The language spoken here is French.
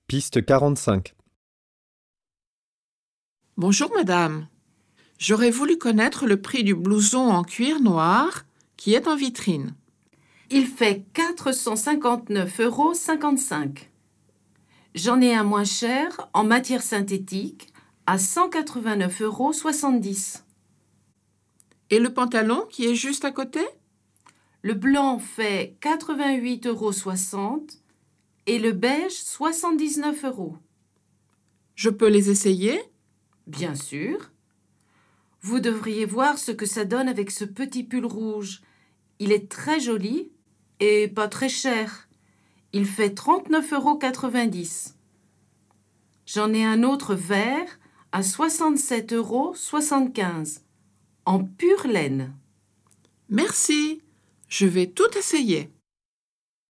Piste 45. Bonjour madame. J'aurais voulu connaître le prix du blouson en cuir noir qui est en vitrine. Il fait 459,55 €. J'en ai un moins cher en matière synthétique à 189,70 €. Et le pantalon qui est juste à côté? Le blanc fait 88,60 € et le beige 79 €. Je peux les essayer? Bien sûr. Vous devriez voir ce que ça donne avec ce petit pull rouge. Il est très joli et pas très cher. Il fait 39,90 €. J'en ai un autre vert à 67,75 € en pure laine. Merci. Je vais tout essayer.